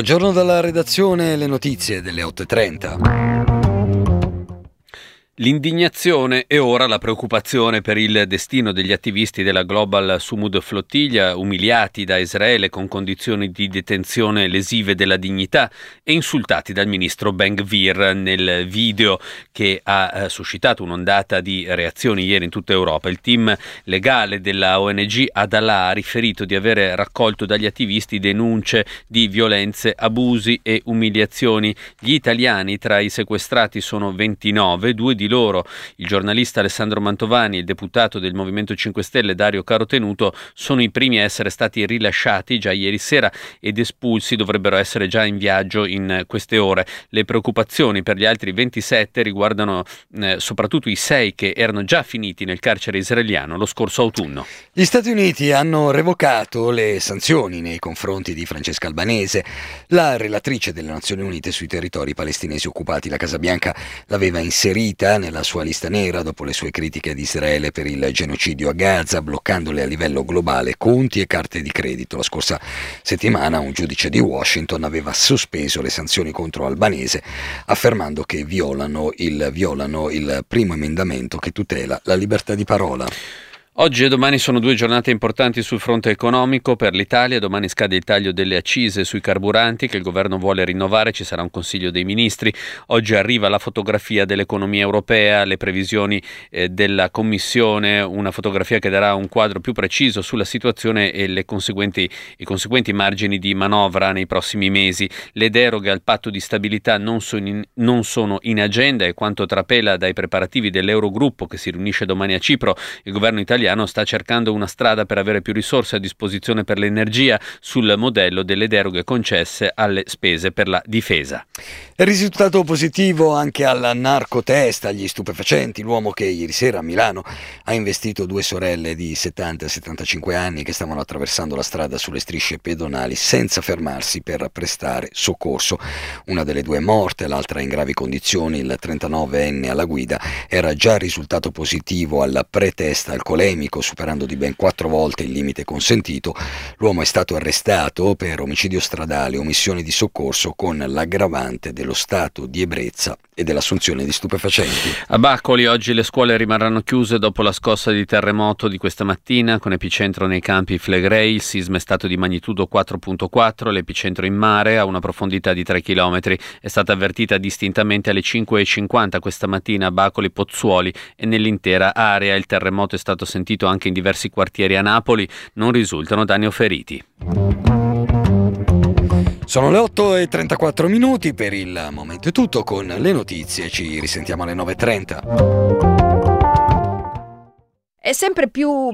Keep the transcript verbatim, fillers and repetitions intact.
Buongiorno dalla redazione, le notizie delle otto e trenta. L'indignazione e ora la preoccupazione per il destino degli attivisti della Global Sumud Flottiglia, umiliati da Israele con condizioni di detenzione lesive della dignità e insultati dal ministro Ben-Gvir nel video che ha suscitato un'ondata di reazioni ieri in tutta Europa. Il team legale della O N G Adalah ha riferito di avere raccolto dagli attivisti denunce di violenze, abusi e umiliazioni. Gli italiani tra i sequestrati sono ventinove, due di di loro, il giornalista Alessandro Mantovani e il deputato del Movimento cinque Stelle Dario Carotenuto, sono i primi a essere stati rilasciati già ieri sera ed espulsi, dovrebbero essere già in viaggio in queste ore. Le preoccupazioni per gli altri ventisette riguardano eh, soprattutto i sei che erano già finiti nel carcere israeliano lo scorso autunno. Gli Stati Uniti hanno revocato le sanzioni nei confronti di Francesca Albanese. La relatrice delle Nazioni Unite sui territori palestinesi occupati, la Casa Bianca, l'aveva inserita nella sua lista nera dopo le sue critiche ad Israele per il genocidio a Gaza, bloccandole a livello globale conti e carte di credito. La scorsa settimana un giudice di Washington aveva sospeso le sanzioni contro Albanese, affermando che violano il, violano il primo emendamento che tutela la libertà di parola. Oggi e domani sono due giornate importanti sul fronte economico per l'Italia. Domani scade il taglio delle accise sui carburanti che il governo vuole rinnovare, ci sarà un Consiglio dei Ministri. Oggi arriva la fotografia dell'economia europea, le previsioni eh, della Commissione, una fotografia che darà un quadro più preciso sulla situazione e le conseguenti, i conseguenti margini di manovra nei prossimi mesi. Le deroghe al patto di stabilità non sono in, non sono in agenda e quanto trapela dai preparativi dell'Eurogruppo che si riunisce domani a Cipro, il governo italiano sta cercando una strada per avere più risorse a disposizione per l'energia sul modello delle deroghe concesse alle spese per la difesa. Il risultato positivo anche al narcotest, agli stupefacenti, l'uomo che ieri sera a Milano ha investito due sorelle di settanta e settantacinque anni che stavano attraversando la strada sulle strisce pedonali senza fermarsi per prestare soccorso. Una delle due è morta, l'altra in gravi condizioni. Il trentanovenne alla guida era già risultato positivo al pretest alcolemico, superando di ben quattro volte il limite consentito. L'uomo è stato arrestato per omicidio stradale, omissione di soccorso con l'aggravante dello stato di ebbrezza e dell'assunzione di stupefacenti. A Bacoli oggi le scuole rimarranno chiuse dopo la scossa di terremoto di questa mattina, con epicentro nei campi Flegrei. Il sisma è stato di magnitudo quattro virgola quattro, l'epicentro in mare a una profondità di tre chilometri. È stata avvertita distintamente alle cinque e cinquanta questa mattina a Bacoli Pozzuoli e nell'intera area. Il terremoto è stato sentito anche in diversi quartieri a Napoli, non risultano danni o feriti. Sono le otto e trentaquattro minuti, per il momento è tutto con le notizie, ci risentiamo alle nove e trenta. È sempre più